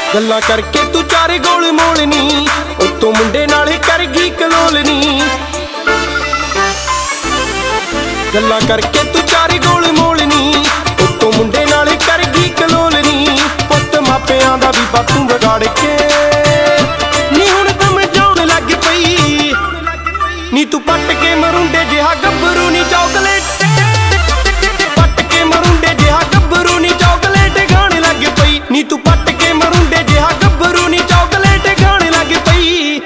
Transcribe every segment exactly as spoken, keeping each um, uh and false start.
गल्लां करके तू चार गोल मोलनी, उत्तों मुंडे नाल कर गई कलोलनी। गल्लां करके तू चार गोल मोलनी, उत्तों मुंडे नाल कर गई कलोलनी। पुत्त मापियां दा भी बातू विगाड़ के नी हुण समझाउण लग पई, नी तू पट के मरुंडे जिहा गब्बरू नी चॉकलेट, पट के मरुंडे जिहा गब्बरू नी चॉकलेट गाने लग पई। नी तू पट के मरुंडे जिहा गब्बरू नी चॉकलेट गाने लग पई।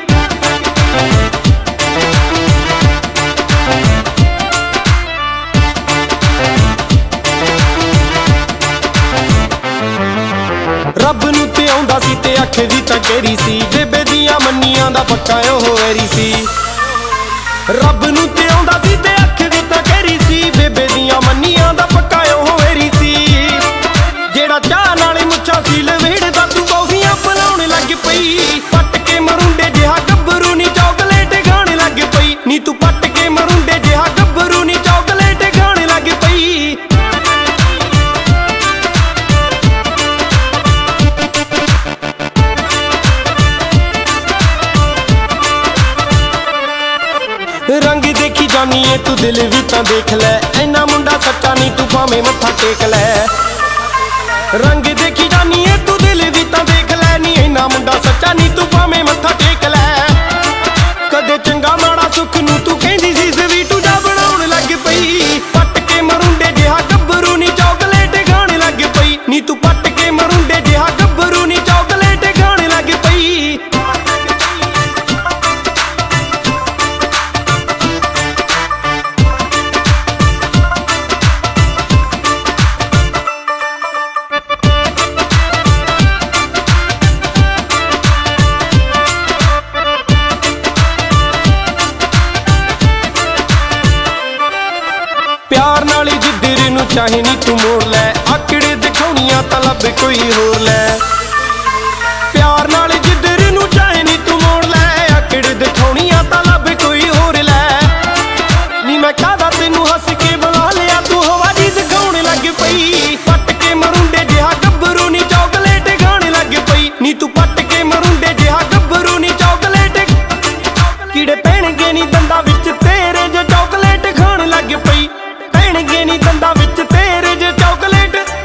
रब नूं ते आउंदा सी ते अख दी तां केरी सी, बेबे दियां मन्नियां दा पक्का ओह वेरी सी। रब नूं ते आउंदा सी ते अख दी तां केरी सी, बेबे दियां मन्नियां दा पक्का ओह वेरी सी। जेड़ा चाह नाले मुच्छां सी लवेड़दा तू कॉफियां पिलाउण लग पई। पट के मरुंडे जिहा गब्बरू नी चॉकलेट गाने लग पई। नी तू पट के मरुंडे जिहा गब्बरू नी चॉकलेट गाने लग पई। रंग देखी जानी है तू दिल भी तां देख लै, इन्ना मुंडा सच्चा नी तू भावें मत्था टेक लै। रंग देखी जानी है तू दिल भी तां देख लै, नी इन्ना मुंडा सच्चा नी तू भावें मत्था टेक लै। कदे चंगा माड़ा सुख नूं तू कहंदी सी स्वीटू जा बनाउण लग पई। पट के मरुंडे जिहा गब्बरू नी चॉकलेट गाने लग पई। नी तू पट के मरुंडे जिहा गब्बरू नी चॉकलेट गाने लग पई। प्यार नाल जिद्दर नूं चाहे नी तू मोड़ लै, आकड़े दिखाउणियां तां लब कोई होर लै। प्यार नाल जिद्दर नूं चाहे नी तू मोड़ लै, आकड़े दिखाउणियां तां लब कोई होर लै। नी मैं कादा तैनूं हस के बुला लिया, तू हवा दी दिखाउण लग पई। पट के मरुंडे जिहा गब्बरू नी चॉकलेट गाने लग पई। नी तू पट के मरुंडे जिहा गब्बरू नी चॉकलेट, कीड़े पैणगे नी दंदां विच तेरे जे चॉकलेट खाण लग पई। पैणगे नी दंदां विच तेरे जे चॉकलेट।